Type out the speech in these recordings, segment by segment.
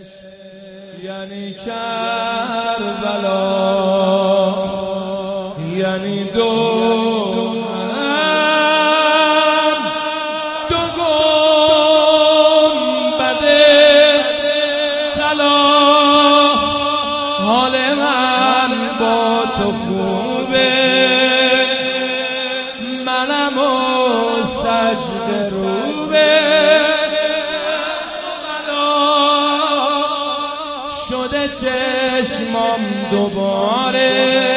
یعنی کربلا، یعنی دو گنبد طلا. حال من با تو خوبه، منم و سجده روبه. شده چشمام دوباره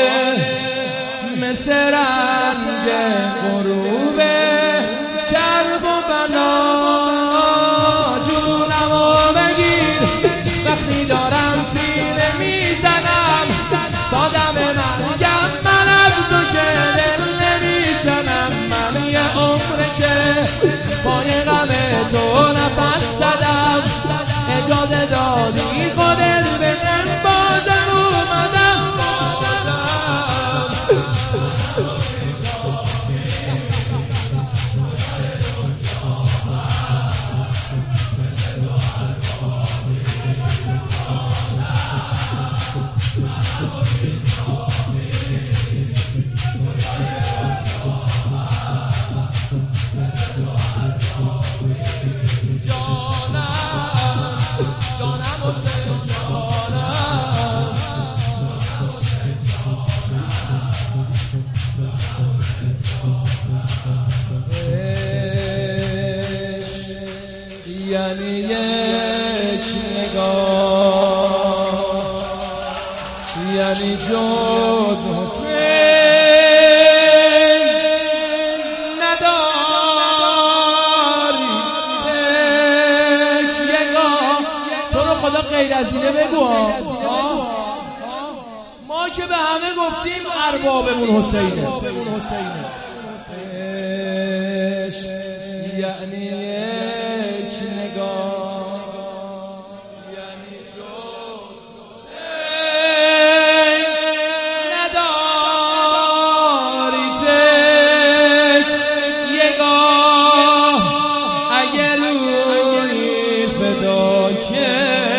مثل رنگ غروبه. کرب و بلا جونمو بگیر، وقتی دارم سینه میزنم تا دم مرگم. من از تو که دل نمیکنم، من یه عمره که پای غم تو نفس زدم. اجازه دادی خودت بگم بازم اومدم. یعنی یک نگاه، یعنی جز حسین نداری یک نگاه. تو رو خدا غیر از اینه بگو. ما که به همه گفتیم اربابمون حسینه. یعنی یک نگاه، یعنی جز حسین نداری تک یگاه. اگر روی فدا که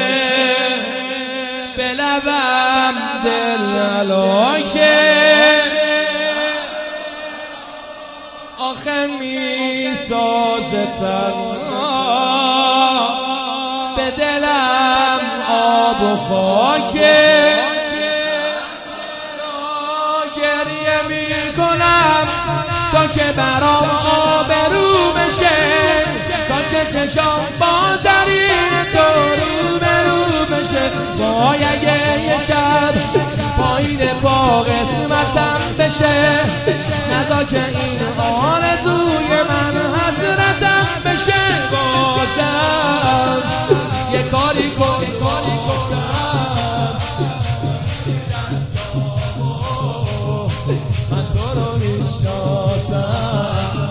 به لبم دل علاکه. آخه می سازه تنها به دلم آب و خاکه. گریه می کنم تا که برام آبرو بشه، تا که چشام با زرین تو روبرو بشه. وای اگه یه شب پایین پا قسمتم بشه، نذار که این آرزوی من حسرتم بشه. بازم یه کاری کن، من تو رو میشناسم.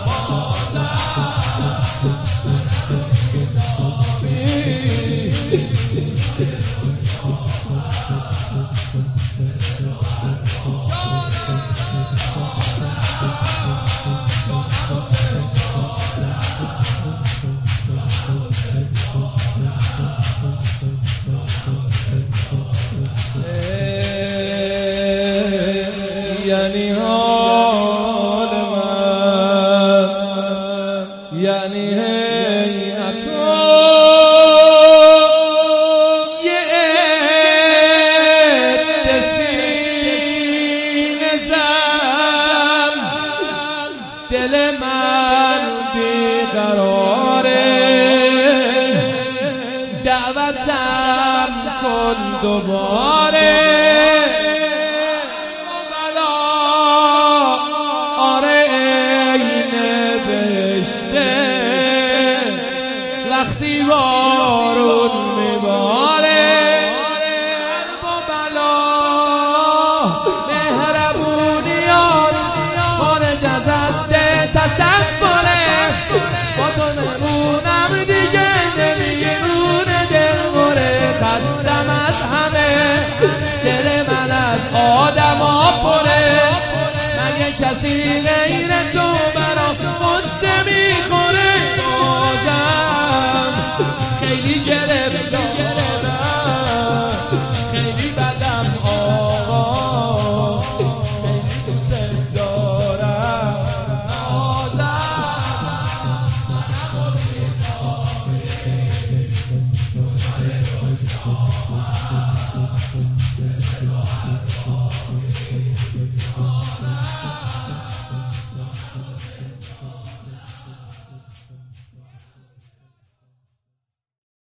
یعنی حال من، یعنی هیئت یه عده سینه زن. دل من بیقراره، دعوتم کن دوباره. وقتی بارون میباره، قلب و بلا مهربونیات خارج از حد تصوره. با تو نمونم دیگه نمیمونه دلخوره. خستم از همه، دل من از آدما پره. مگه کسی غیر تو برام قصه میخوره؟ بازم خیلی گرفتار